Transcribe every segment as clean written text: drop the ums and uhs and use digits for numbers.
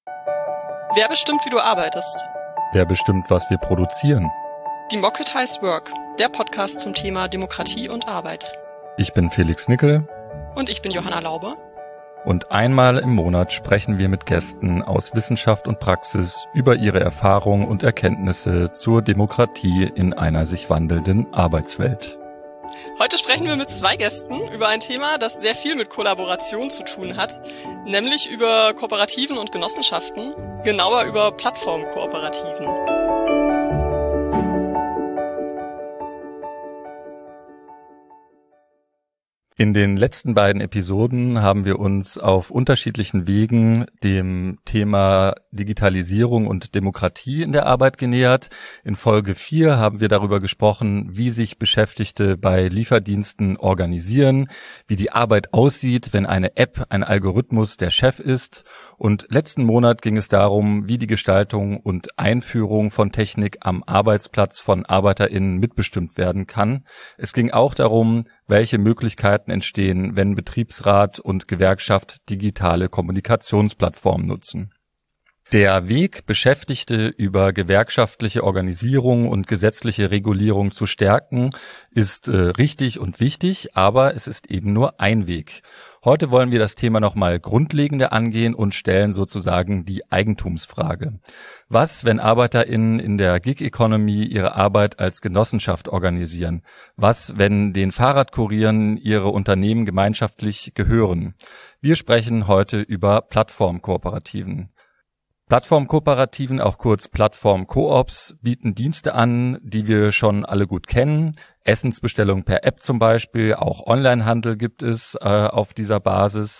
Wer bestimmt, wie du arbeitest? Wer bestimmt, was wir produzieren? Democratized Work, der Podcast zum Thema Demokratie und Arbeit. Ich bin Felix Nickel. Und ich bin Johanna Laube. Und einmal im Monat sprechen wir mit Gästen aus Wissenschaft und Praxis über ihre Erfahrungen und Erkenntnisse zur Demokratie in einer sich wandelnden Arbeitswelt. Heute sprechen wir mit 2 Gästen über ein Thema, das sehr viel mit Kollaboration zu tun hat, nämlich über Kooperativen und Genossenschaften, genauer über Plattformkooperativen. In den letzten beiden Episoden haben wir uns auf unterschiedlichen Wegen dem Thema Digitalisierung und Demokratie in der Arbeit genähert. In Folge 4 haben wir darüber gesprochen, wie sich Beschäftigte bei Lieferdiensten organisieren, wie die Arbeit aussieht, wenn eine App, ein Algorithmus der Chef ist. Und letzten Monat ging es darum, wie die Gestaltung und Einführung von Technik am Arbeitsplatz von ArbeiterInnen mitbestimmt werden kann. Es ging auch darum, welche Möglichkeiten entstehen, wenn Betriebsrat und Gewerkschaft digitale Kommunikationsplattformen nutzen. Der Weg, Beschäftigte über gewerkschaftliche Organisierung und gesetzliche Regulierung zu stärken, ist richtig und wichtig, aber es ist eben nur ein Weg. Heute wollen wir das Thema nochmal grundlegender angehen und stellen sozusagen die Eigentumsfrage. Was, wenn ArbeiterInnen in der Gig-Economy ihre Arbeit als Genossenschaft organisieren? Was, wenn den Fahrradkurieren ihre Unternehmen gemeinschaftlich gehören? Wir sprechen heute über Plattformkooperativen. Plattformkooperativen, auch kurz Plattform-Koops, bieten Dienste an, die wir schon alle gut kennen. Essensbestellung per App zum Beispiel, auch Onlinehandel gibt es auf dieser Basis.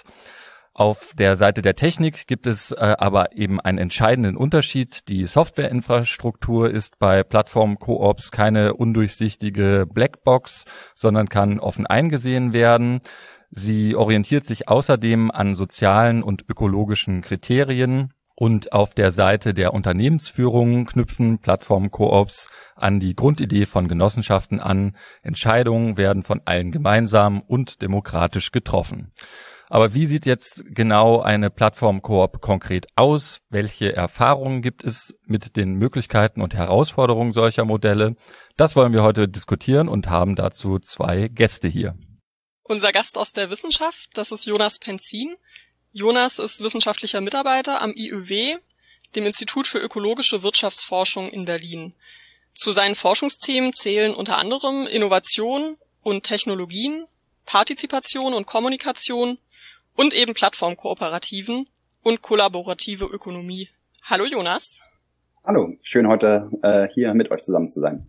Auf der Seite der Technik gibt es aber eben einen entscheidenden Unterschied. Die Softwareinfrastruktur ist bei Plattform-Koops keine undurchsichtige Blackbox, sondern kann offen eingesehen werden. Sie orientiert sich außerdem an sozialen und ökologischen Kriterien. Und auf der Seite der Unternehmensführung knüpfen Plattform-Koops an die Grundidee von Genossenschaften an. Entscheidungen werden von allen gemeinsam und demokratisch getroffen. Aber wie sieht jetzt genau eine Plattform-Koop konkret aus? Welche Erfahrungen gibt es mit den Möglichkeiten und Herausforderungen solcher Modelle? Das wollen wir heute diskutieren und haben dazu 2 Gäste hier. Unser Gast aus der Wissenschaft, das ist Jonas Penzin. Jonas ist wissenschaftlicher Mitarbeiter am IÖW, dem Institut für ökologische Wirtschaftsforschung in Berlin. Zu seinen Forschungsthemen zählen unter anderem Innovation und Technologien, Partizipation und Kommunikation und eben Plattformkooperativen und kollaborative Ökonomie. Hallo Jonas. Hallo, schön heute hier mit euch zusammen zu sein.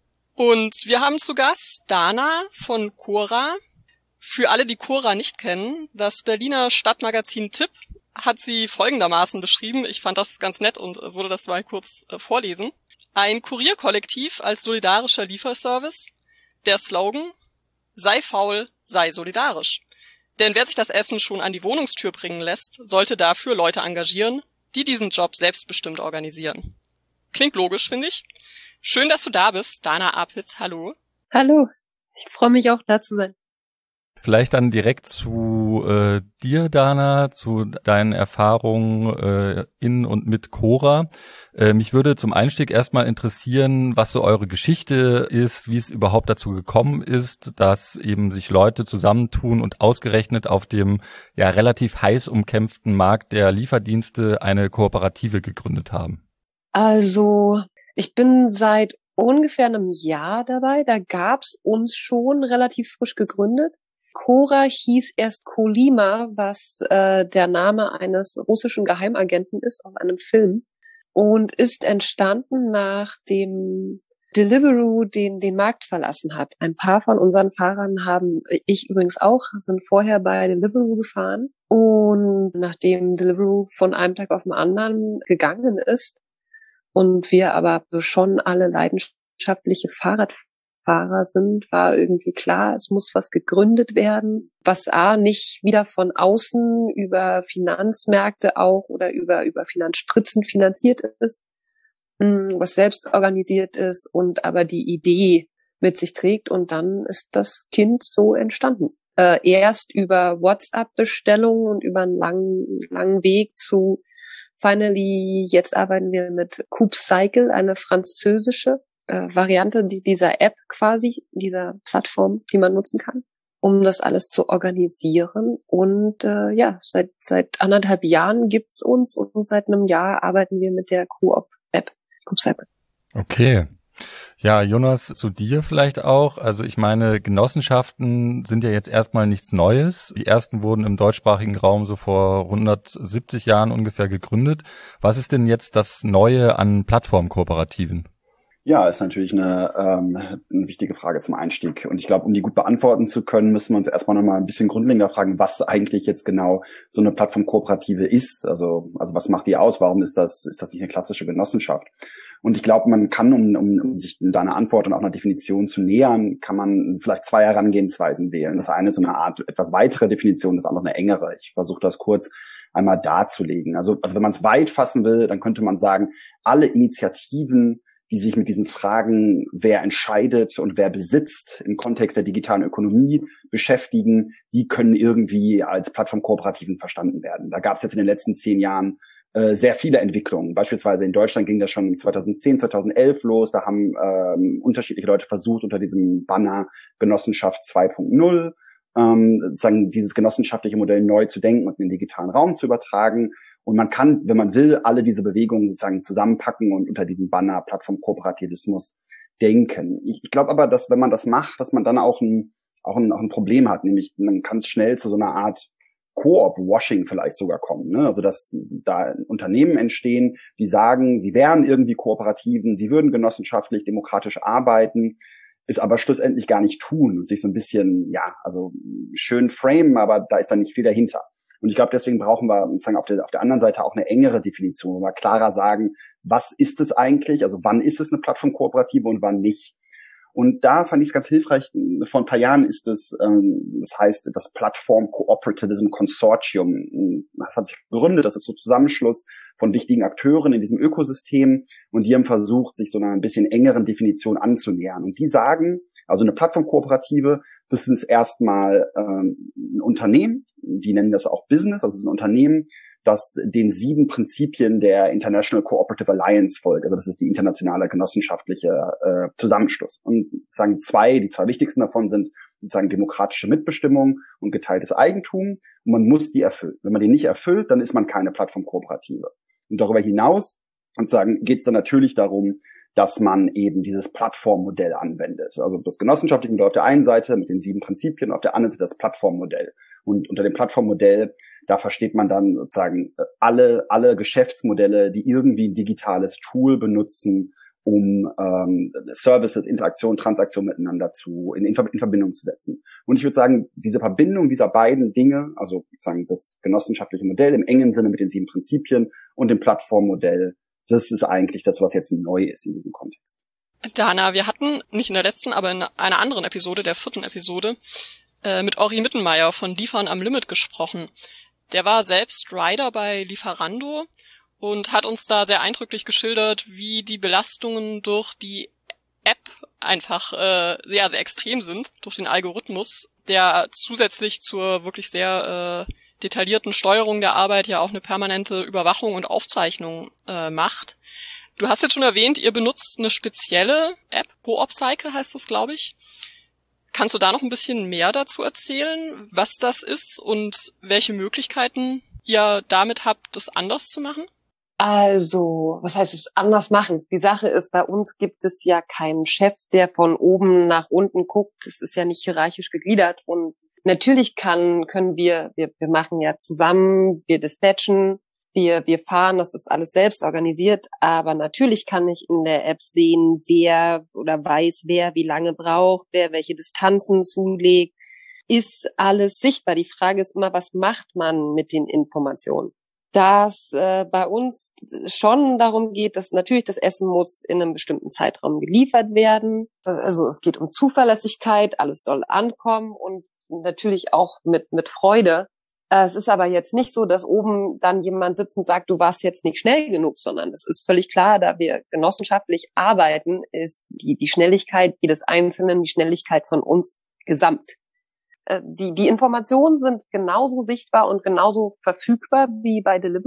Und wir haben zu Gast Dana von Quora. Für alle, die Quora nicht kennen, das Berliner Stadtmagazin Tipp hat sie folgendermaßen beschrieben. Ich fand das ganz nett und würde das mal kurz vorlesen. Ein Kurierkollektiv als solidarischer Lieferservice. Der Slogan: sei faul, sei solidarisch. Denn wer sich das Essen schon an die Wohnungstür bringen lässt, sollte dafür Leute engagieren, die diesen Job selbstbestimmt organisieren. Klingt logisch, finde ich. Schön, dass du da bist, Dana Apitz. Hallo. Hallo. Ich freue mich auch, da zu sein. Vielleicht dann direkt zu dir, Dana, zu deinen Erfahrungen in und mit Quora. Mich würde zum Einstieg erstmal interessieren, was so eure Geschichte ist, wie es überhaupt dazu gekommen ist, dass eben sich Leute zusammentun und ausgerechnet auf dem ja relativ heiß umkämpften Markt der Lieferdienste eine Kooperative gegründet haben. Also, ich bin seit ungefähr einem Jahr dabei. Da gab's uns schon relativ frisch gegründet. Quora hieß erst Kolima, was der Name eines russischen Geheimagenten ist aus einem Film und ist entstanden, nachdem Deliveroo den Markt verlassen hat. Ein paar von unseren Fahrern ich übrigens auch, sind vorher bei Deliveroo gefahren und nachdem Deliveroo von einem Tag auf den anderen gegangen ist und wir aber schon alle leidenschaftliche Fahrradfahrer sind, war irgendwie klar, es muss was gegründet werden, was nicht wieder von außen über Finanzmärkte auch oder über Finanzspritzen finanziert ist, was selbst organisiert ist und aber die Idee mit sich trägt, und dann ist das Kind so entstanden. Erst über WhatsApp-Bestellungen und über einen langen Weg zu Finally, jetzt arbeiten wir mit CoopCycle, eine französische Variante dieser App quasi, dieser Plattform, die man nutzen kann, um das alles zu organisieren. Und seit 1,5 Jahren gibt's uns und seit einem Jahr arbeiten wir mit der Coop-App, CoopCycle. Okay. Ja, Jonas, zu dir vielleicht auch. Also ich meine, Genossenschaften sind ja jetzt erstmal nichts Neues. Die ersten wurden im deutschsprachigen Raum so vor 170 Jahren ungefähr gegründet. Was ist denn jetzt das Neue an Plattformkooperativen? Ja, ist natürlich eine wichtige Frage zum Einstieg. Und ich glaube, um die gut beantworten zu können, müssen wir uns erstmal nochmal ein bisschen grundlegender fragen, was eigentlich jetzt genau so eine Plattformkooperative ist. Also was macht die aus? Warum ist das nicht eine klassische Genossenschaft? Und ich glaube, man kann, um sich da eine Antwort und auch eine Definition zu nähern, kann man vielleicht 2 Herangehensweisen wählen. Das eine ist so eine Art etwas weitere Definition, das andere eine engere. Ich versuche das kurz einmal darzulegen. Also wenn man es weit fassen will, dann könnte man sagen, alle Initiativen, die sich mit diesen Fragen, wer entscheidet und wer besitzt, im Kontext der digitalen Ökonomie beschäftigen, die können irgendwie als Plattformkooperativen verstanden werden. Da gab es jetzt in den letzten 10 Jahren sehr viele Entwicklungen. Beispielsweise in Deutschland ging das schon 2010, 2011 los. Da haben unterschiedliche Leute versucht, unter diesem Banner Genossenschaft 2.0 sozusagen dieses genossenschaftliche Modell neu zu denken und in den digitalen Raum zu übertragen. Und man kann, wenn man will, alle diese Bewegungen sozusagen zusammenpacken und unter diesem Banner Plattformkooperativismus denken. Ich glaube aber, dass wenn man das macht, dass man dann auch ein Problem hat, nämlich man kann es schnell zu so einer Art Koop-Washing vielleicht sogar kommen, ne? Also dass da Unternehmen entstehen, die sagen, sie wären irgendwie Kooperativen, sie würden genossenschaftlich, demokratisch arbeiten, es aber schlussendlich gar nicht tun und sich so ein bisschen, also schön framen, aber da ist dann nicht viel dahinter. Und ich glaube, deswegen brauchen wir sozusagen auf der anderen Seite auch eine engere Definition, wo wir klarer sagen, was ist es eigentlich, also wann ist es eine Plattformkooperative und wann nicht. Und da fand ich es ganz hilfreich, vor ein paar Jahren ist es, das heißt das Plattform Cooperativism Consortium. Das hat sich gegründet, das ist so Zusammenschluss von wichtigen Akteuren in diesem Ökosystem und die haben versucht, sich so einer ein bisschen engeren Definition anzunähern. Und die sagen, also eine Plattformkooperative, das ist erstmal ein Unternehmen, die nennen das auch Business, also es ist ein Unternehmen, das den 7 Prinzipien der International Cooperative Alliance folgt. Also das ist die internationale genossenschaftliche Zusammenschluss. Und sagen die 2 wichtigsten davon sind sozusagen demokratische Mitbestimmung und geteiltes Eigentum. Und man muss die erfüllen. Wenn man die nicht erfüllt, dann ist man keine Plattformkooperative. Und darüber hinaus geht es dann natürlich darum, dass man eben dieses Plattformmodell anwendet. Also das genossenschaftliche Modell auf der einen Seite mit den 7 Prinzipien, auf der anderen Seite das Plattformmodell. Und unter dem Plattformmodell, da versteht man dann sozusagen alle Geschäftsmodelle, die irgendwie ein digitales Tool benutzen, um Services, Interaktion, Transaktion miteinander in Verbindung zu setzen. Und ich würde sagen, diese Verbindung dieser beiden Dinge, also sozusagen das genossenschaftliche Modell im engen Sinne mit den 7 Prinzipien und dem Plattformmodell, das ist eigentlich das, was jetzt neu ist in diesem Kontext. Dana, wir hatten nicht in der letzten, aber in einer anderen Episode, der 4. Episode, mit Ori Mittenmeier von Liefern am Limit gesprochen. Der war selbst Rider bei Lieferando und hat uns da sehr eindrücklich geschildert, wie die Belastungen durch die App einfach sehr extrem sind, durch den Algorithmus, der zusätzlich zur wirklich sehr detaillierten Steuerung der Arbeit ja auch eine permanente Überwachung und Aufzeichnung macht. Du hast jetzt schon erwähnt, ihr benutzt eine spezielle App, CoopCycle heißt das, glaube ich. Kannst du da noch ein bisschen mehr dazu erzählen, was das ist und welche Möglichkeiten ihr damit habt, das anders zu machen? Also, was heißt es anders machen? Die Sache ist, bei uns gibt es ja keinen Chef, der von oben nach unten guckt. Es ist ja nicht hierarchisch gegliedert und natürlich können wir machen ja zusammen, wir dispatchen, wir fahren, das ist alles selbst organisiert, aber natürlich kann ich in der App sehen, wer oder weiß, wer wie lange braucht, wer welche Distanzen zulegt, ist alles sichtbar. Die Frage ist immer, was macht man mit den Informationen? Dass bei uns schon darum geht, dass natürlich das Essen muss in einem bestimmten Zeitraum geliefert werden. Also es geht um Zuverlässigkeit, alles soll ankommen und natürlich auch mit Freude. Es ist aber jetzt nicht so, dass oben dann jemand sitzt und sagt, du warst jetzt nicht schnell genug, sondern es ist völlig klar, da wir genossenschaftlich arbeiten, ist die Schnelligkeit jedes Einzelnen, die Schnelligkeit von uns gesamt. Die Informationen sind genauso sichtbar und genauso verfügbar wie bei Deliveroo.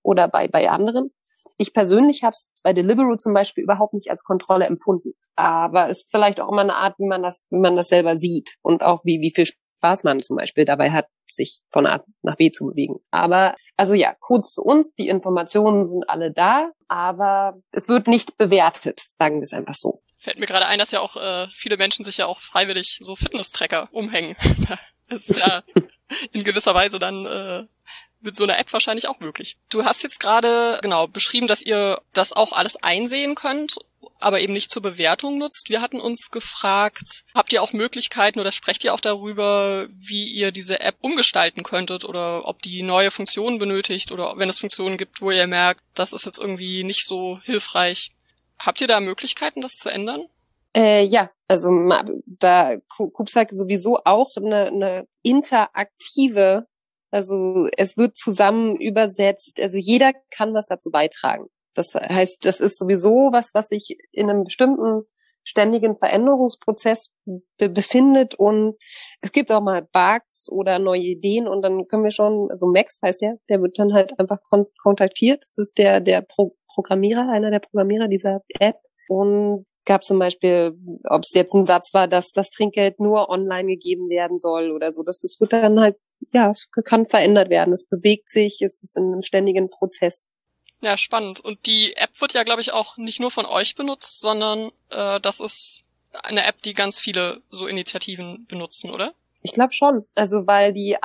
oder bei anderen. Ich persönlich habe es bei Deliveroo zum Beispiel überhaupt nicht als Kontrolle empfunden. Aber es ist vielleicht auch immer eine Art, wie man das selber sieht und auch wie viel Spaß man zum Beispiel dabei hat, sich von A nach B zu bewegen. Aber, also ja, kurz zu uns, die Informationen sind alle da, aber es wird nicht bewertet, sagen wir es einfach so. Fällt mir gerade ein, dass ja auch viele Menschen sich ja auch freiwillig so Fitness-Tracker umhängen. Das ist ja in gewisser Weise dann mit so einer App wahrscheinlich auch möglich. Du hast jetzt gerade beschrieben, dass ihr das auch alles einsehen könnt, aber eben nicht zur Bewertung nutzt. Wir hatten uns gefragt, habt ihr auch Möglichkeiten oder sprecht ihr auch darüber, wie ihr diese App umgestalten könntet oder ob die neue Funktionen benötigt oder wenn es Funktionen gibt, wo ihr merkt, das ist jetzt irgendwie nicht so hilfreich. Habt ihr da Möglichkeiten, das zu ändern? Ja, also da Kubsack sowieso auch eine interaktive, also es wird zusammen übersetzt, also jeder kann was dazu beitragen. Das heißt, das ist sowieso was sich in einem bestimmten ständigen Veränderungsprozess befindet und es gibt auch mal Bugs oder neue Ideen und dann können wir schon, also Max heißt der wird dann halt einfach kontaktiert. Das ist der Programmierer, einer der Programmierer dieser App und es gab zum Beispiel, ob es jetzt ein Satz war, dass das Trinkgeld nur online gegeben werden soll oder so. Das wird dann halt, ja, es kann verändert werden. Es bewegt sich, es ist in einem ständigen Prozess. Ja, spannend. Und die App wird ja, glaube ich, auch nicht nur von euch benutzt, sondern das ist eine App, die ganz viele so Initiativen benutzen, oder? Ich glaube schon. Also weil die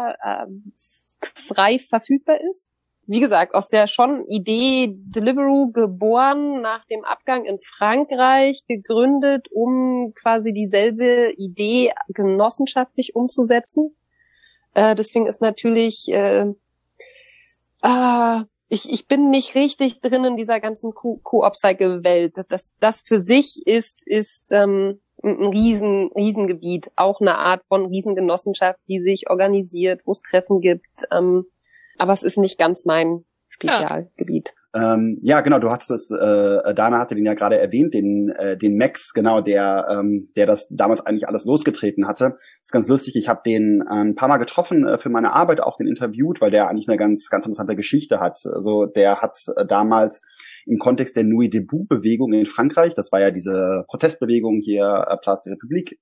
frei verfügbar ist. Wie gesagt, aus der schon Idee Deliveroo geboren, nach dem Abgang in Frankreich gegründet, um quasi dieselbe Idee genossenschaftlich umzusetzen. Deswegen ist natürlich, ich bin nicht richtig drin in dieser ganzen Co-op-Cycle-Welt. Das für sich ist ein Riesengebiet, auch eine Art von Riesengenossenschaft, die sich organisiert, wo es Treffen gibt. Aber es ist nicht ganz mein Spezialgebiet. Ja, genau, du hattest es, Dana hatte den ja gerade erwähnt, den Max, genau, der das damals eigentlich alles losgetreten hatte. Das ist ganz lustig, ich habe den ein paar Mal getroffen für meine Arbeit, auch den interviewt, weil der eigentlich eine ganz, ganz interessante Geschichte hat. Also der hat damals im Kontext der Nuit Debout-Bewegung in Frankreich, das war ja diese Protestbewegung hier, Place de République,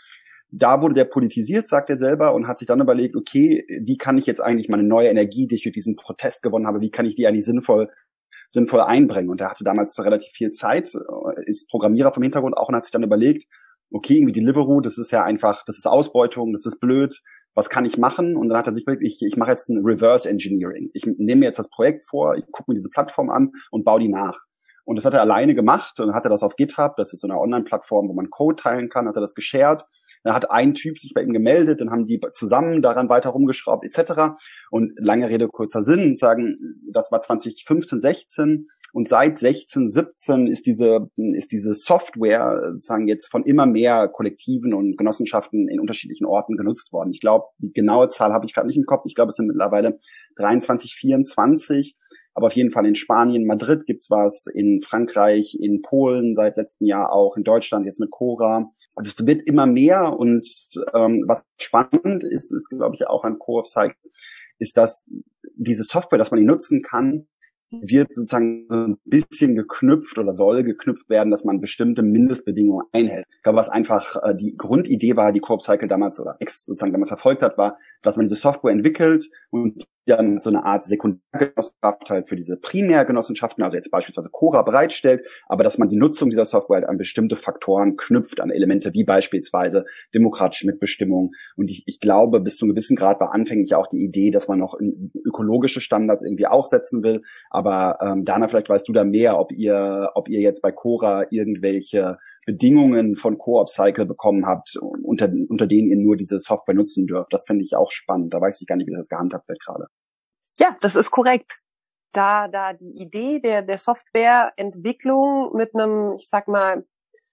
da wurde der politisiert, sagt er selber, und hat sich dann überlegt, okay, wie kann ich jetzt eigentlich meine neue Energie, die ich durch diesen Protest gewonnen habe, wie kann ich die eigentlich sinnvoll einbringen? Und er hatte damals relativ viel Zeit, ist Programmierer vom Hintergrund auch und hat sich dann überlegt, okay, irgendwie Deliveroo, das ist ja einfach, das ist Ausbeutung, das ist blöd, was kann ich machen? Und dann hat er sich überlegt, ich mache jetzt ein Reverse Engineering. Ich nehme mir jetzt das Projekt vor, ich gucke mir diese Plattform an und baue die nach. Und das hat er alleine gemacht und hat er das auf GitHub, das ist so eine Online-Plattform, wo man Code teilen kann, hat er das geshared. Dann hat ein Typ sich bei ihm gemeldet, dann haben die zusammen daran weiter rumgeschraubt etc. Und lange Rede, kurzer Sinn, sagen, das war 2015, 16 und seit 16, 17 ist diese Software sagen jetzt von immer mehr Kollektiven und Genossenschaften in unterschiedlichen Orten genutzt worden. Ich glaube, die genaue Zahl habe ich gerade nicht im Kopf. Ich glaube, es sind mittlerweile 23, 24. Aber auf jeden Fall in Spanien, Madrid gibt's was, in Frankreich, in Polen seit letztem Jahr auch, in Deutschland jetzt mit Cora. Also es wird immer mehr und was spannend ist glaube ich auch an Co-op-Cycle, ist, dass diese Software, dass man die nutzen kann, wird sozusagen so ein bisschen geknüpft oder soll geknüpft werden, dass man bestimmte Mindestbedingungen einhält. Ich glaube, was einfach die Grundidee war, die Co-op-Cycle damals oder X sozusagen damals verfolgt hat, war, dass man diese Software entwickelt und dann so eine Art Sekundärgenossenschaft halt für diese Primärgenossenschaften, also jetzt beispielsweise Cora bereitstellt, aber dass man die Nutzung dieser Software halt an bestimmte Faktoren knüpft, an Elemente wie beispielsweise demokratische Mitbestimmung. Und ich glaube, bis zu einem gewissen Grad war anfänglich auch die Idee, dass man noch ökologische Standards irgendwie auch setzen will. Aber Dana, vielleicht weißt du da mehr, ob ihr jetzt bei Cora irgendwelche Bedingungen von Co-op-Cycle bekommen habt, unter denen ihr nur diese Software nutzen dürft. Das fände ich auch spannend. Da weiß ich gar nicht, wie das gehandhabt wird gerade. Ja, das ist korrekt. Da die Idee der Softwareentwicklung mit einem, ich sag mal,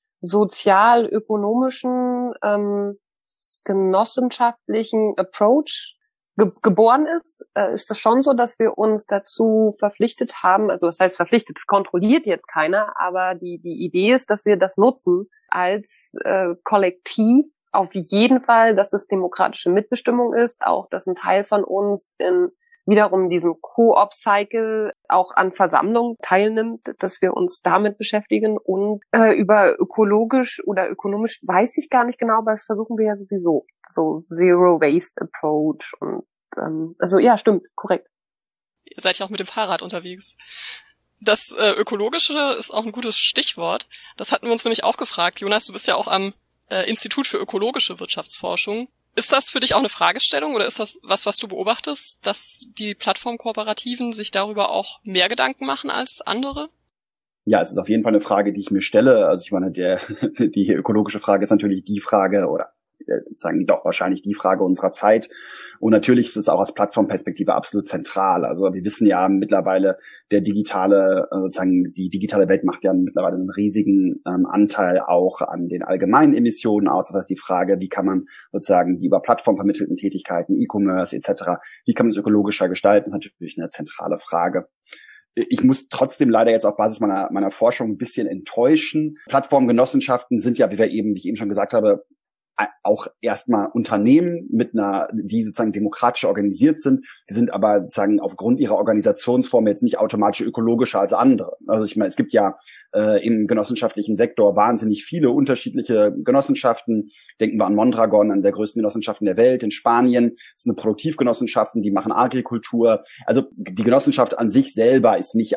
sozial-ökonomischen, genossenschaftlichen Approach geboren ist das schon so, dass wir uns dazu verpflichtet haben, also das heißt verpflichtet, das kontrolliert jetzt keiner, aber die Idee ist, dass wir das nutzen als Kollektiv, auf jeden Fall, dass es demokratische Mitbestimmung ist, auch dass ein Teil von uns in wiederum diesen Co-op-Cycle auch an Versammlungen teilnimmt, dass wir uns damit beschäftigen und über ökologisch oder ökonomisch weiß ich gar nicht genau, aber das versuchen wir ja sowieso. So Zero-Waste-Approach und also ja, stimmt, korrekt. Ihr seid ja auch mit dem Fahrrad unterwegs. Das Ökologische ist auch ein gutes Stichwort. Das hatten wir uns nämlich auch gefragt. Jonas, du bist ja auch am Institut für ökologische Wirtschaftsforschung. Ist das für dich auch eine Fragestellung oder ist das was du beobachtest, dass die Plattformkooperativen sich darüber auch mehr Gedanken machen als andere? Ja, es ist auf jeden Fall eine Frage, die ich mir stelle. Also ich meine, die ökologische Frage ist natürlich die Frage oder sagen doch wahrscheinlich die Frage unserer Zeit. Und natürlich ist es auch aus Plattformperspektive absolut zentral. Also wir wissen ja mittlerweile, die digitale Welt macht ja mittlerweile einen riesigen Anteil auch an den allgemeinen Emissionen aus. Das heißt, die Frage, wie kann man sozusagen die über Plattform vermittelten Tätigkeiten, E-Commerce etc., wie kann man es ökologischer gestalten, ist natürlich eine zentrale Frage. Ich muss trotzdem leider jetzt auf Basis meiner Forschung ein bisschen enttäuschen. Plattformgenossenschaften sind ja, wie ich eben schon gesagt habe, auch erstmal Unternehmen die sozusagen demokratisch organisiert sind. Die sind aber sozusagen aufgrund ihrer Organisationsform jetzt nicht automatisch ökologischer als andere. Also ich meine, es gibt ja im genossenschaftlichen Sektor wahnsinnig viele unterschiedliche Genossenschaften. Denken wir an Mondragon, an der größten Genossenschaften der Welt in Spanien. Das sind Produktivgenossenschaften, die machen Agrikultur. Also die Genossenschaft an sich selber ist nicht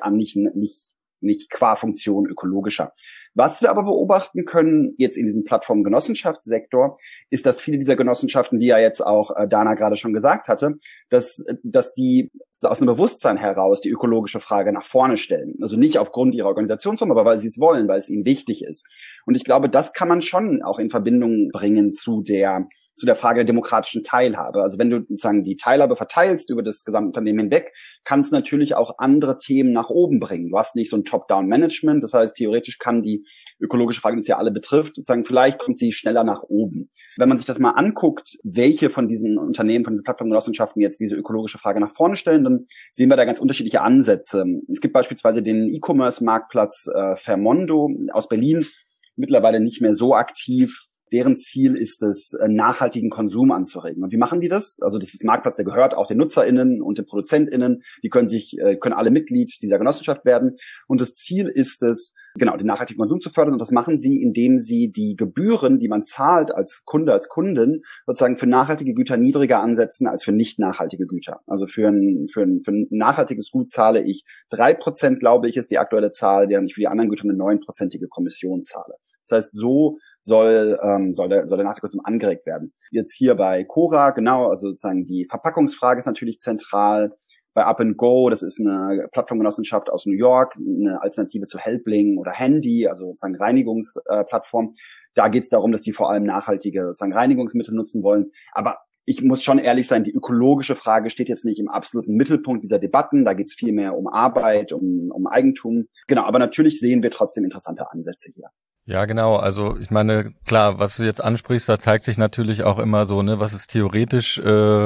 qua Funktion ökologischer. Was wir aber beobachten können jetzt in diesem Plattformgenossenschaftssektor, ist, dass viele dieser Genossenschaften, wie ja jetzt auch Dana gerade schon gesagt hatte, dass die aus einem Bewusstsein heraus die ökologische Frage nach vorne stellen. Also nicht aufgrund ihrer Organisationsform, aber weil sie es wollen, weil es ihnen wichtig ist. Und ich glaube, das kann man schon auch in Verbindung bringen zu der Frage der demokratischen Teilhabe. Also wenn du sozusagen die Teilhabe verteilst über das gesamte Unternehmen hinweg, kannst du natürlich auch andere Themen nach oben bringen. Du hast nicht so ein Top-Down-Management, das heißt, theoretisch kann die ökologische Frage, die uns ja alle betrifft, sozusagen vielleicht kommt sie schneller nach oben. Wenn man sich das mal anguckt, welche von diesen Unternehmen, von diesen Plattformgenossenschaften jetzt diese ökologische Frage nach vorne stellen, dann sehen wir da ganz unterschiedliche Ansätze. Es gibt beispielsweise den E-Commerce-Marktplatz Vermondo aus Berlin, mittlerweile nicht mehr so aktiv. Deren Ziel ist es, nachhaltigen Konsum anzuregen. Und wie machen die das? Also das ist ein Marktplatz, der gehört auch den NutzerInnen und den ProduzentInnen. Die können alle Mitglied dieser Genossenschaft werden. Und das Ziel ist es, genau, den nachhaltigen Konsum zu fördern. Und das machen sie, indem sie die Gebühren, die man zahlt als Kunde, als Kundin, sozusagen für nachhaltige Güter niedriger ansetzen als für nicht nachhaltige Güter. Also für ein nachhaltiges Gut zahle ich 3%, glaube ich, ist die aktuelle Zahl, während ich für die anderen Güter eine 9%ige Kommission zahle. Das heißt, so soll der Nachhaltigkeitskonsum angeregt werden. Jetzt hier bei Cora, genau, also sozusagen die Verpackungsfrage ist natürlich zentral. Bei Up & Go, das ist eine Plattformgenossenschaft aus New York, eine Alternative zu Helpling oder Handy, also sozusagen Reinigungsplattform. Da geht es darum, dass die vor allem nachhaltige sozusagen Reinigungsmittel nutzen wollen. Aber ich muss schon ehrlich sein, die ökologische Frage steht jetzt nicht im absoluten Mittelpunkt dieser Debatten. Da geht es viel mehr um Arbeit, um Eigentum. Genau, aber natürlich sehen wir trotzdem interessante Ansätze hier. Ja, genau. Also ich meine, klar, was du jetzt ansprichst, da zeigt sich natürlich auch immer so, ne, was ist theoretisch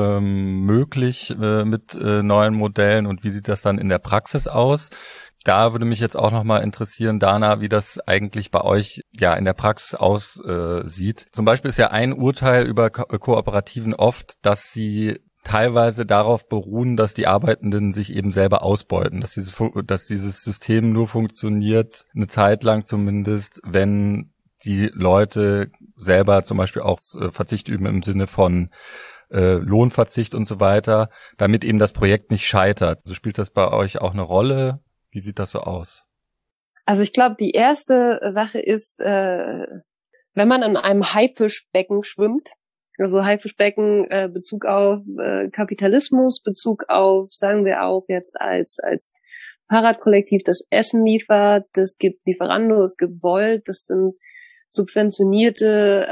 möglich mit neuen Modellen und wie sieht das dann in der Praxis aus? Da würde mich jetzt auch nochmal interessieren, Dana, wie das eigentlich bei euch ja in der Praxis aussieht. Zum Beispiel ist ja ein Urteil über Kooperativen oft, dass sie teilweise darauf beruhen, dass die Arbeitenden sich eben selber ausbeuten, dass dieses System nur funktioniert, eine Zeit lang zumindest, wenn die Leute selber zum Beispiel auch Verzicht üben im Sinne von Lohnverzicht und so weiter, damit eben das Projekt nicht scheitert. Also spielt das bei euch auch eine Rolle? Wie sieht das so aus? Also ich glaube, die erste Sache ist, wenn man in einem Haifischbecken schwimmt, also Haifischbecken, Bezug auf Kapitalismus, Bezug auf, sagen wir auch jetzt als Fahrradkollektiv, das Essen liefert, es gibt Lieferando, es gibt Volt, das sind subventionierte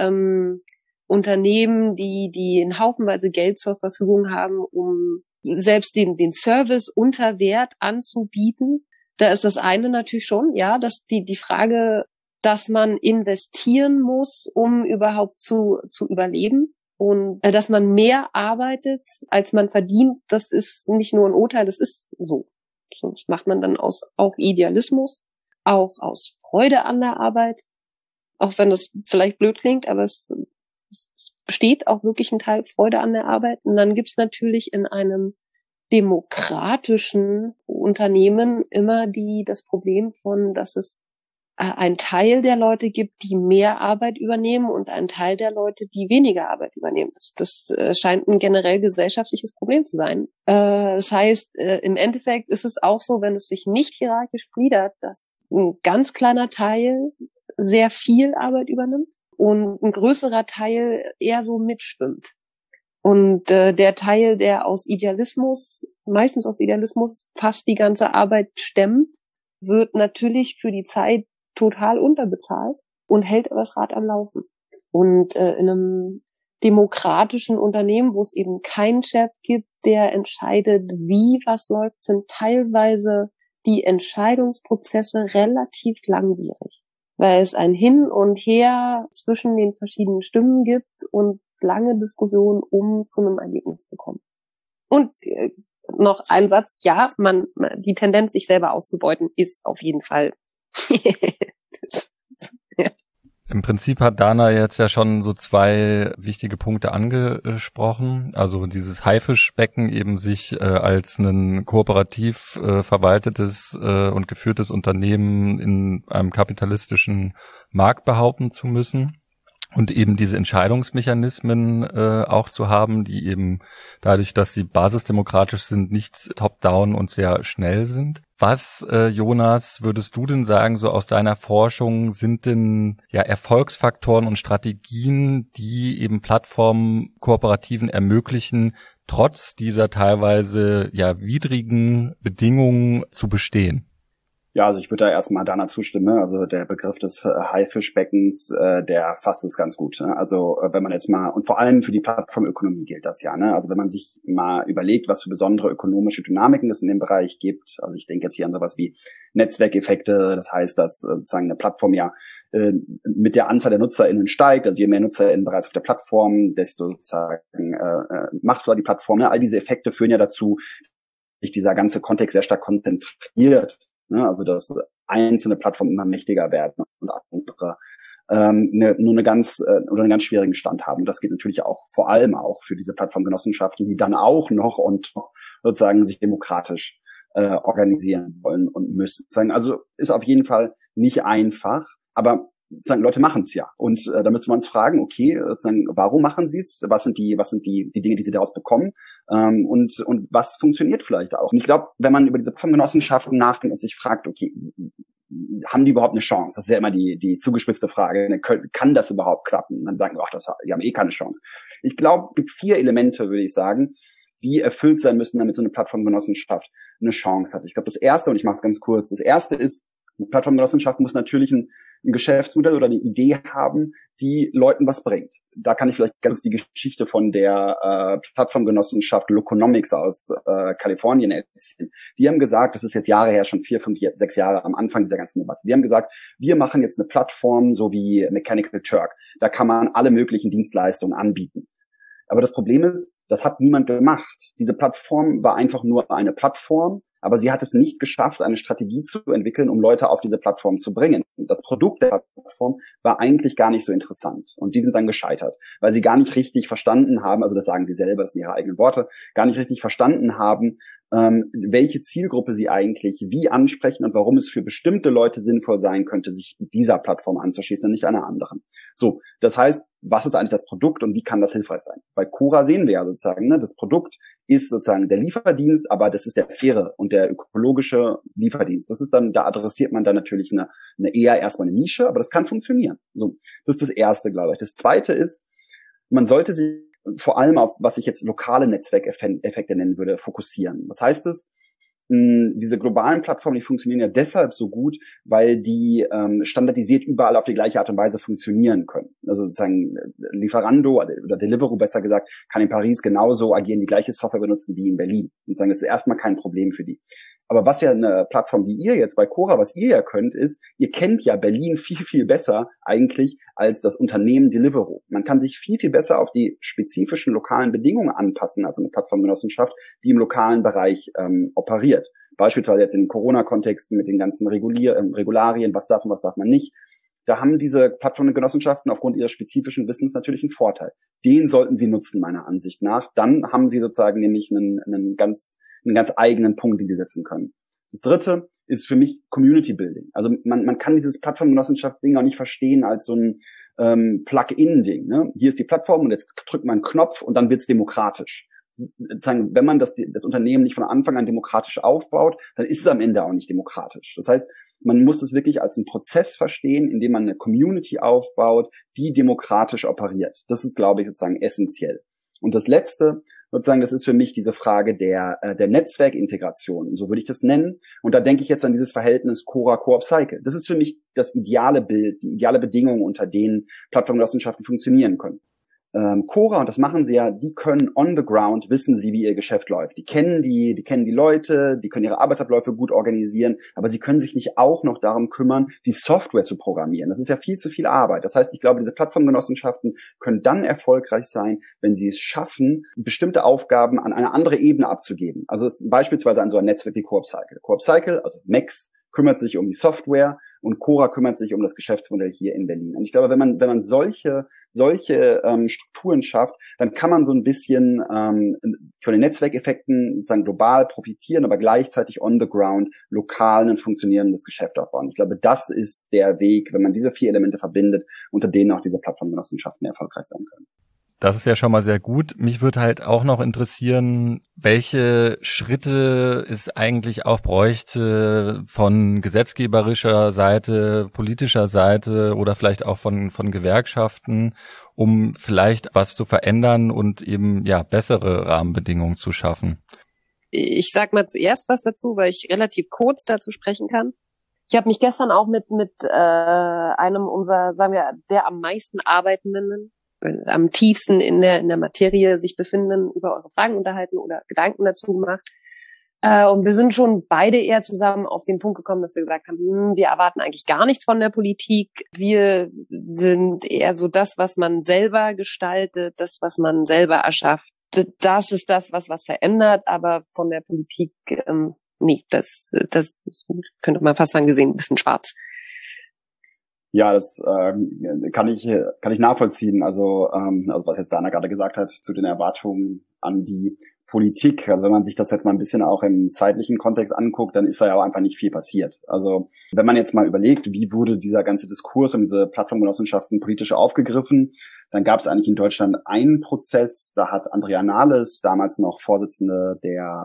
Unternehmen, die einen Haufenweise Geld zur Verfügung haben, um selbst den Service unter Wert anzubieten. Da ist das eine natürlich schon, ja, dass die Frage, dass man investieren muss, um überhaupt zu überleben. Und dass man mehr arbeitet, als man verdient, das ist nicht nur ein Urteil, das ist so. Das macht man dann aus auch Idealismus, auch aus Freude an der Arbeit, auch wenn das vielleicht blöd klingt, aber es besteht auch wirklich ein Teil Freude an der Arbeit. Und dann gibt's natürlich in einem demokratischen Unternehmen immer das Problem von, dass es ein Teil der Leute gibt, die mehr Arbeit übernehmen und ein Teil der Leute, die weniger Arbeit übernehmen. Das scheint ein generell gesellschaftliches Problem zu sein. Das heißt, im Endeffekt ist es auch so, wenn es sich nicht hierarchisch gliedert, dass ein ganz kleiner Teil sehr viel Arbeit übernimmt und ein größerer Teil eher so mitschwimmt. Und der Teil, der meistens aus Idealismus, fast die ganze Arbeit stemmt, wird natürlich für die Zeit total unterbezahlt und hält aber das Rad am Laufen. Und in einem demokratischen Unternehmen, wo es eben keinen Chef gibt, der entscheidet, wie was läuft, sind teilweise die Entscheidungsprozesse relativ langwierig, weil es ein Hin und Her zwischen den verschiedenen Stimmen gibt und lange Diskussionen, um zu einem Ergebnis zu kommen. Und noch ein Satz, ja, die Tendenz, sich selber auszubeuten, ist auf jeden Fall. Ja. Im Prinzip hat Dana jetzt ja schon so zwei wichtige Punkte angesprochen. Also dieses Haifischbecken eben sich als ein kooperativ verwaltetes und geführtes Unternehmen in einem kapitalistischen Markt behaupten zu müssen. Und eben diese Entscheidungsmechanismen auch zu haben, die eben dadurch, dass sie basisdemokratisch sind, nicht top-down und sehr schnell sind. Was, Jonas, würdest du denn sagen, so aus deiner Forschung, sind denn ja Erfolgsfaktoren und Strategien, die eben Plattformen-Kooperativen ermöglichen, trotz dieser teilweise ja widrigen Bedingungen zu bestehen? Ja, also ich würde da erstmal Dana zustimmen. Also der Begriff des Haifischbeckens, der fasst es ganz gut. Also wenn man jetzt mal, und vor allem für die Plattformökonomie gilt das ja. Also wenn man sich mal überlegt, was für besondere ökonomische Dynamiken es in dem Bereich gibt. Also ich denke jetzt hier an sowas wie Netzwerkeffekte. Das heißt, dass sozusagen eine Plattform ja mit der Anzahl der NutzerInnen steigt. Also je mehr NutzerInnen bereits auf der Plattform, desto sozusagen machtvoller die Plattform. All diese Effekte führen ja dazu, dass sich dieser ganze Kontext sehr stark konzentriert. Also dass einzelne Plattformen immer mächtiger werden und andere nur einen ganz schwierigen Stand haben. Das geht natürlich auch vor allem auch für diese Plattformgenossenschaften, die dann auch noch und sozusagen sich demokratisch organisieren wollen und müssen. Also ist auf jeden Fall nicht einfach, aber Leute machen es ja. Und da müssen wir uns fragen, okay, warum machen sie es? Was sind die Dinge, die sie daraus bekommen? Und was funktioniert vielleicht auch? Und ich glaube, wenn man über diese Plattformgenossenschaften nachdenkt und sich fragt, okay, haben die überhaupt eine Chance? Das ist ja immer die zugespitzte Frage. Kann das überhaupt klappen? Dann sagen wir, die haben eh keine Chance. Ich glaube, es gibt 4 Elemente, würde ich sagen, die erfüllt sein müssen, damit so eine Plattformgenossenschaft eine Chance hat. Ich glaube, das erste, und ich mache es ganz kurz, das erste ist, die Plattformgenossenschaft muss natürlich ein Geschäftsmodell oder eine Idee haben, die Leuten was bringt. Da kann ich vielleicht ganz die Geschichte von der Plattformgenossenschaft Loconomics aus Kalifornien erzählen. Die haben gesagt, das ist jetzt Jahre her, schon 4, 5, 6 Jahre am Anfang dieser ganzen Debatte. Die haben gesagt, wir machen jetzt eine Plattform, so wie Mechanical Turk. Da kann man alle möglichen Dienstleistungen anbieten. Aber das Problem ist, das hat niemand gemacht. Diese Plattform war einfach nur eine Plattform, aber sie hat es nicht geschafft, eine Strategie zu entwickeln, um Leute auf diese Plattform zu bringen. Das Produkt der Plattform war eigentlich gar nicht so interessant. Und die sind dann gescheitert, weil sie gar nicht richtig verstanden haben, also das sagen sie selber, das sind ihre eigenen Worte, gar nicht richtig verstanden haben, welche Zielgruppe sie eigentlich wie ansprechen und warum es für bestimmte Leute sinnvoll sein könnte, sich dieser Plattform anzuschließen und nicht einer anderen. So, das heißt, was ist eigentlich das Produkt und wie kann das hilfreich sein? Bei Quora sehen wir ja sozusagen, das Produkt ist sozusagen der Lieferdienst, aber das ist der faire und der ökologische Lieferdienst. Das ist dann, da adressiert man dann natürlich eine eher erstmal eine Nische, aber das kann funktionieren. So, das ist das Erste, glaube ich. Das Zweite ist, man sollte sich vor allem auf, was ich jetzt lokale Netzwerkeffekte nennen würde, fokussieren. Was heißt es? Diese globalen Plattformen, die funktionieren ja deshalb so gut, weil die standardisiert überall auf die gleiche Art und Weise funktionieren können. Also sozusagen Lieferando oder Deliveroo besser gesagt, kann in Paris genauso agieren, die gleiche Software benutzen wie in Berlin. Und sagen, das ist erstmal kein Problem für die. Aber was ja eine Plattform wie ihr jetzt bei Quora, was ihr ja könnt, ist, ihr kennt ja Berlin viel, viel besser eigentlich als das Unternehmen Deliveroo. Man kann sich viel, viel besser auf die spezifischen lokalen Bedingungen anpassen, also eine Plattformgenossenschaft, die im lokalen Bereich operiert. Beispielsweise jetzt in den Corona-Kontexten mit den ganzen Regularien, was darf und was darf man nicht. Da haben diese Plattformgenossenschaften aufgrund ihres spezifischen Wissens natürlich einen Vorteil. Den sollten sie nutzen, meiner Ansicht nach. Dann haben sie sozusagen nämlich eine einen ganz eigenen Punkt, den sie setzen können. Das dritte ist für mich Community Building. Also man kann dieses Plattformgenossenschaft-Ding auch nicht verstehen als so ein Plug-in-Ding. Ne? Hier ist die Plattform und jetzt drückt man einen Knopf und dann wird's demokratisch. Wenn man das Unternehmen nicht von Anfang an demokratisch aufbaut, dann ist es am Ende auch nicht demokratisch. Das heißt, man muss es wirklich als einen Prozess verstehen, in dem man eine Community aufbaut, die demokratisch operiert. Das ist, glaube ich, sozusagen essentiell. Und das Letzte, sozusagen, das ist für mich diese Frage der Netzwerkintegration, so würde ich das nennen. Und da denke ich jetzt an dieses Verhältnis Quora-Coop-Cycle. Das ist für mich das ideale Bild, die ideale Bedingung, unter denen Plattformgenossenschaften funktionieren können. Quora, und das machen sie ja, die können on the ground, wissen sie, wie ihr Geschäft läuft. Die kennen die Leute, die können ihre Arbeitsabläufe gut organisieren, aber sie können sich nicht auch noch darum kümmern, die Software zu programmieren. Das ist ja viel zu viel Arbeit. Das heißt, ich glaube, diese Plattformgenossenschaften können dann erfolgreich sein, wenn sie es schaffen, bestimmte Aufgaben an eine andere Ebene abzugeben. Also beispielsweise an so ein Netzwerk wie Coop-Cycle. Coop-Cycle, also Max, kümmert sich um die Software und Quora kümmert sich um das Geschäftsmodell hier in Berlin. Und ich glaube, wenn man solche Strukturen schafft, dann kann man so ein bisschen von den Netzwerkeffekten sozusagen global profitieren, aber gleichzeitig on the ground lokal ein funktionierendes Geschäft aufbauen. Ich glaube, das ist der Weg, wenn man diese 4 Elemente verbindet, unter denen auch diese Plattformgenossenschaften erfolgreich sein können. Das ist ja schon mal sehr gut. Mich würde halt auch noch interessieren, welche Schritte es eigentlich auch bräuchte von gesetzgeberischer Seite, politischer Seite oder vielleicht auch von Gewerkschaften, um vielleicht was zu verändern und eben ja bessere Rahmenbedingungen zu schaffen. Ich sag mal zuerst was dazu, weil ich relativ kurz dazu sprechen kann. Ich habe mich gestern auch mit einem unserer, sagen wir, der am meisten Arbeitenden, am tiefsten in der Materie sich befinden, über eure Fragen unterhalten oder Gedanken dazu gemacht. Und wir sind schon beide eher zusammen auf den Punkt gekommen, dass wir gesagt haben, wir erwarten eigentlich gar nichts von der Politik. Wir sind eher so das, was man selber gestaltet, das, was man selber erschafft. Das ist das, was verändert, aber von der Politik, nee, das könnte man fast sagen, gesehen, ein bisschen schwarz. Ja, das kann ich nachvollziehen. Also was jetzt Dana gerade gesagt hat zu den Erwartungen an die Politik. Also wenn man sich das jetzt mal ein bisschen auch im zeitlichen Kontext anguckt, dann ist da ja auch einfach nicht viel passiert. Also wenn man jetzt mal überlegt, wie wurde dieser ganze Diskurs um diese Plattformgenossenschaften politisch aufgegriffen, dann gab es eigentlich in Deutschland einen Prozess. Da hat Andrea Nahles, damals noch Vorsitzende der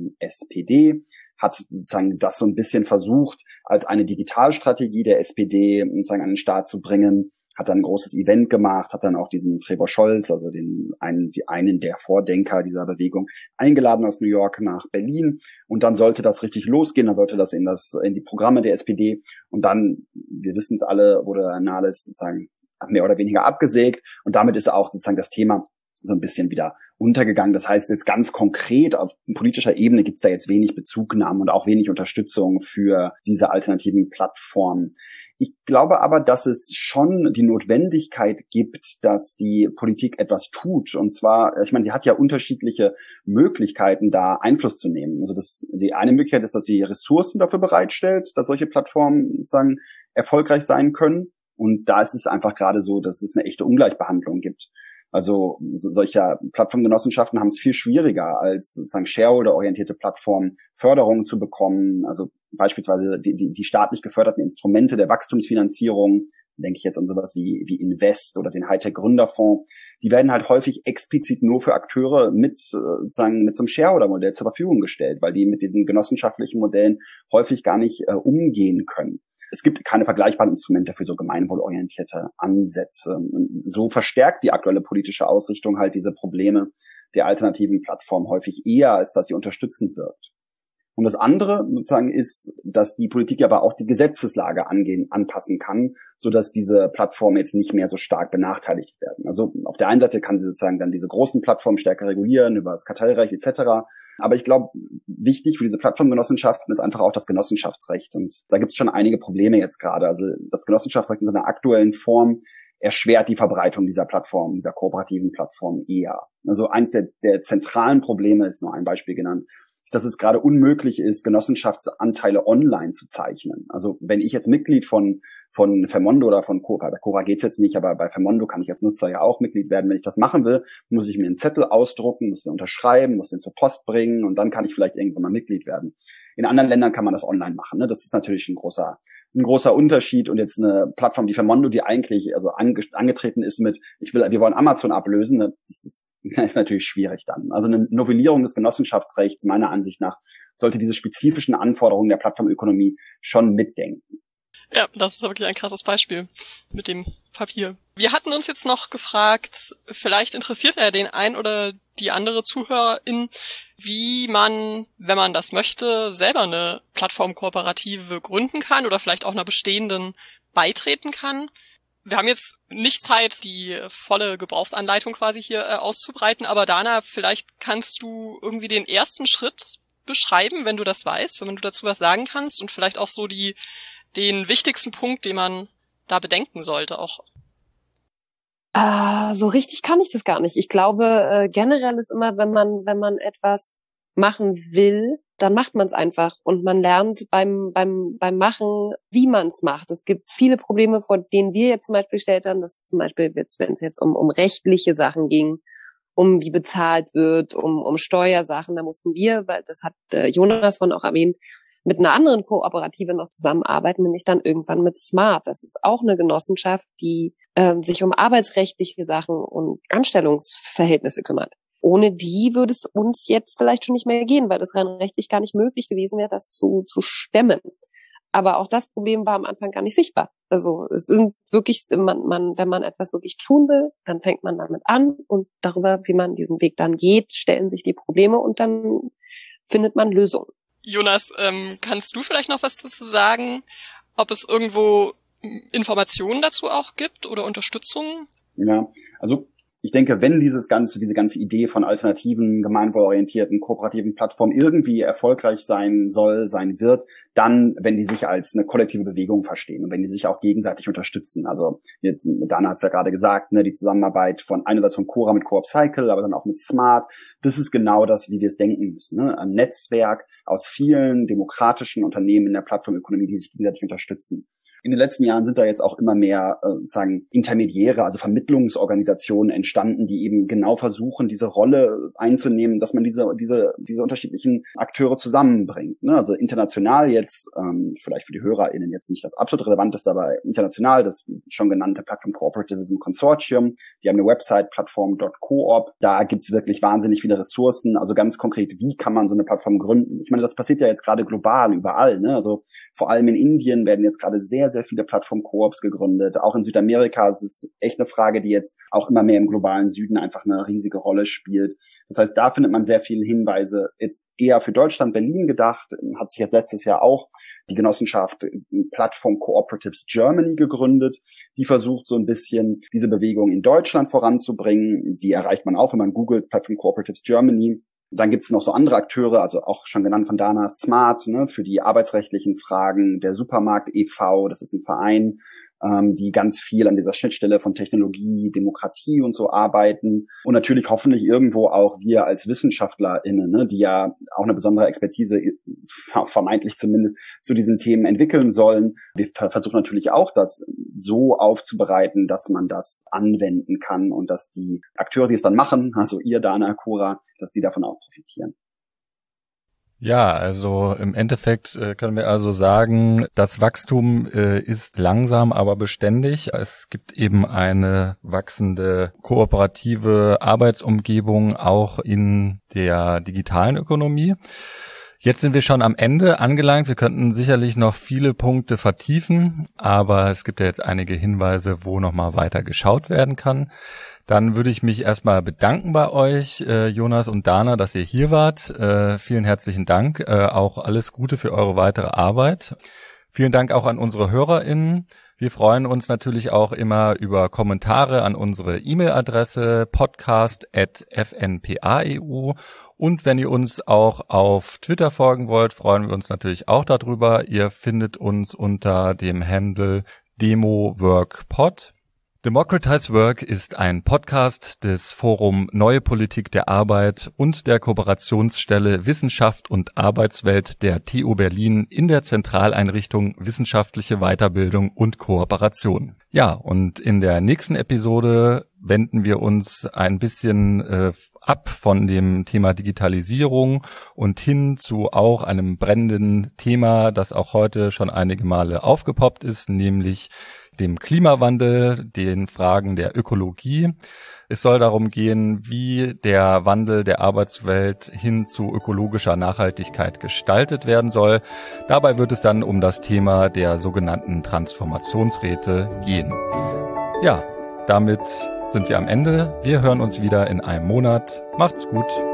SPD, hat sozusagen das so ein bisschen versucht, als eine Digitalstrategie der SPD sozusagen an den Start zu bringen, hat dann ein großes Event gemacht, hat dann auch diesen Trebor Scholz, also einen der Vordenker dieser Bewegung, eingeladen aus New York nach Berlin. Und dann sollte das richtig losgehen, dann sollte das in die Programme der SPD. Und dann, wir wissen es alle, wurde Nahles sozusagen mehr oder weniger abgesägt. Und damit ist auch sozusagen das Thema so ein bisschen wieder untergegangen. Das heißt jetzt ganz konkret auf politischer Ebene gibt es da jetzt wenig Bezugnahmen und auch wenig Unterstützung für diese alternativen Plattformen. Ich glaube aber, dass es schon die Notwendigkeit gibt, dass die Politik etwas tut. Und zwar, ich meine, die hat ja unterschiedliche Möglichkeiten, da Einfluss zu nehmen. Also die eine Möglichkeit ist, dass sie Ressourcen dafür bereitstellt, dass solche Plattformen sozusagen erfolgreich sein können. Und da ist es einfach gerade so, dass es eine echte Ungleichbehandlung gibt. Also solcher Plattformgenossenschaften haben es viel schwieriger, als sozusagen shareholder-orientierte Plattformen Förderungen zu bekommen. Also beispielsweise die staatlich geförderten Instrumente der Wachstumsfinanzierung, denke ich jetzt an sowas wie Invest oder den Hightech-Gründerfonds, die werden halt häufig explizit nur für Akteure mit so einem Shareholder-Modell zur Verfügung gestellt, weil die mit diesen genossenschaftlichen Modellen häufig gar nicht umgehen können. Es gibt keine vergleichbaren Instrumente für so gemeinwohlorientierte Ansätze. Und so verstärkt die aktuelle politische Ausrichtung halt diese Probleme der alternativen Plattform häufig eher, als dass sie unterstützend wirkt. Und das andere sozusagen ist, dass die Politik aber auch die Gesetzeslage anpassen kann, sodass diese Plattformen jetzt nicht mehr so stark benachteiligt werden. Also auf der einen Seite kann sie sozusagen dann diese großen Plattformen stärker regulieren über das Kartellrecht etc. Aber ich glaube, wichtig für diese Plattformgenossenschaften ist einfach auch das Genossenschaftsrecht. Und da gibt es schon einige Probleme jetzt gerade. Also das Genossenschaftsrecht in seiner aktuellen Form erschwert die Verbreitung dieser Plattformen, dieser kooperativen Plattformen eher. Also eins der zentralen Probleme ist nur ein Beispiel genannt, ist, dass es gerade unmöglich ist, Genossenschaftsanteile online zu zeichnen. Also wenn ich jetzt Mitglied von Vermondo oder von Quora, bei Quora geht's jetzt nicht, aber bei Vermondo kann ich als Nutzer ja auch Mitglied werden. Wenn ich das machen will, muss ich mir einen Zettel ausdrucken, muss den unterschreiben, muss den zur Post bringen und dann kann ich vielleicht irgendwann mal Mitglied werden. In anderen Ländern kann man das online machen, ne? Das ist natürlich ein großer Unterschied. Und jetzt eine Plattform wie Vermondo, die eigentlich also angetreten ist mit, wir wollen Amazon ablösen, ne? Das ist natürlich schwierig dann. Also eine Novellierung des Genossenschaftsrechts meiner Ansicht nach sollte diese spezifischen Anforderungen der Plattformökonomie schon mitdenken. Ja, das ist wirklich ein krasses Beispiel mit dem Papier. Wir hatten uns jetzt noch gefragt, vielleicht interessiert ja den ein oder die andere Zuhörerin, wie man, wenn man das möchte, selber eine Plattformkooperative gründen kann oder vielleicht auch einer bestehenden beitreten kann. Wir haben jetzt nicht Zeit, die volle Gebrauchsanleitung quasi hier auszubreiten, aber Dana, vielleicht kannst du irgendwie den ersten Schritt beschreiben, wenn du das weißt, wenn du dazu was sagen kannst und vielleicht auch so den wichtigsten Punkt, den man da bedenken sollte auch. So richtig kann ich das gar nicht. Ich glaube, generell ist immer, wenn man etwas machen will, dann macht man es einfach und man lernt beim Machen, wie man es macht. Es gibt viele Probleme, vor denen wir jetzt zum Beispiel gestellt haben. Das ist zum Beispiel, wenn es jetzt um rechtliche Sachen ging, um wie bezahlt wird, um Steuersachen, da mussten wir, weil das hat Jonas von auch erwähnt, mit einer anderen Kooperative noch zusammenarbeiten, nämlich dann irgendwann mit Smart. Das ist auch eine Genossenschaft, die sich um arbeitsrechtliche Sachen und Anstellungsverhältnisse kümmert. Ohne die würde es uns jetzt vielleicht schon nicht mehr gehen, weil es rein rechtlich gar nicht möglich gewesen wäre, das zu stemmen. Aber auch das Problem war am Anfang gar nicht sichtbar. Also es sind wirklich, wenn man etwas wirklich tun will, dann fängt man damit an und darüber, wie man diesen Weg dann geht, stellen sich die Probleme und dann findet man Lösungen. Jonas, kannst du vielleicht noch was dazu sagen, ob es irgendwo Informationen dazu auch gibt oder Unterstützung? Ja, also ich denke, wenn diese ganze Idee von alternativen, gemeinwohlorientierten, kooperativen Plattformen irgendwie erfolgreich sein wird, dann, wenn die sich als eine kollektive Bewegung verstehen und wenn die sich auch gegenseitig unterstützen. Also jetzt, Dana hat es ja gerade gesagt, ne, die Zusammenarbeit einerseits von Quora mit Coop Cycle, aber dann auch mit Smart. Das ist genau das, wie wir es denken müssen. Ne? Ein Netzwerk aus vielen demokratischen Unternehmen in der Plattformökonomie, die sich gegenseitig unterstützen. In den letzten Jahren sind da jetzt auch immer mehr Intermediäre, also Vermittlungsorganisationen entstanden, die eben genau versuchen, diese Rolle einzunehmen, dass man diese unterschiedlichen Akteure zusammenbringt. Ne? Also international jetzt, vielleicht für die HörerInnen jetzt nicht das absolut Relevanteste, aber international das schon genannte Plattform Cooperativism Consortium. Die haben eine Website, platform.coop. Da gibt's wirklich wahnsinnig viele Ressourcen. Also ganz konkret, wie kann man so eine Plattform gründen? Ich meine, das passiert ja jetzt gerade global überall. Ne? Also vor allem in Indien werden jetzt gerade sehr viele Plattform-Koops gegründet. Auch in Südamerika ist es echt eine Frage, die jetzt auch immer mehr im globalen Süden einfach eine riesige Rolle spielt. Das heißt, da findet man sehr viele Hinweise. Jetzt eher für Deutschland, Berlin gedacht, hat sich jetzt letztes Jahr auch die Genossenschaft Platform Cooperatives Germany gegründet. Die versucht so ein bisschen diese Bewegung in Deutschland voranzubringen. Die erreicht man auch, wenn man googelt, Platform Cooperatives Germany. Dann gibt's noch so andere Akteure, also auch schon genannt von Dana, Smart, ne, für die arbeitsrechtlichen Fragen, der Supermarkt e.V., das ist ein Verein, die ganz viel an dieser Schnittstelle von Technologie, Demokratie und so arbeiten. Und natürlich hoffentlich irgendwo auch wir als WissenschaftlerInnen, ne, die ja auch eine besondere Expertise, vermeintlich zumindest, zu diesen Themen entwickeln sollen. Wir versuchen natürlich auch, das so aufzubereiten, dass man das anwenden kann und dass die Akteure, die es dann machen, also ihr, Dana, Quora, dass die davon auch profitieren. Ja, also im Endeffekt können wir also sagen, das Wachstum ist langsam, aber beständig. Es gibt eben eine wachsende kooperative Arbeitsumgebung auch in der digitalen Ökonomie. Jetzt sind wir schon am Ende angelangt. Wir könnten sicherlich noch viele Punkte vertiefen, aber es gibt ja jetzt einige Hinweise, wo nochmal weiter geschaut werden kann. Dann würde ich mich erstmal bedanken bei euch, Jonas und Dana, dass ihr hier wart. Vielen herzlichen Dank. Auch alles Gute für eure weitere Arbeit. Vielen Dank auch an unsere HörerInnen. Wir freuen uns natürlich auch immer über Kommentare an unsere E-Mail-Adresse podcast@fnpa.eu. Und wenn ihr uns auch auf Twitter folgen wollt, freuen wir uns natürlich auch darüber. Ihr findet uns unter dem Handle DemoWorkPod. Democratize Work ist ein Podcast des Forum Neue Politik der Arbeit und der Kooperationsstelle Wissenschaft und Arbeitswelt der TU Berlin in der Zentraleinrichtung Wissenschaftliche Weiterbildung und Kooperation. Ja, und in der nächsten Episode wenden wir uns ein bisschen ab von dem Thema Digitalisierung und hin zu auch einem brennenden Thema, das auch heute schon einige Male aufgepoppt ist, nämlich dem Klimawandel, den Fragen der Ökologie. Es soll darum gehen, wie der Wandel der Arbeitswelt hin zu ökologischer Nachhaltigkeit gestaltet werden soll. Dabei wird es dann um das Thema der sogenannten Transformationsräte gehen. Ja, damit sind wir am Ende. Wir hören uns wieder in einem Monat. Macht's gut.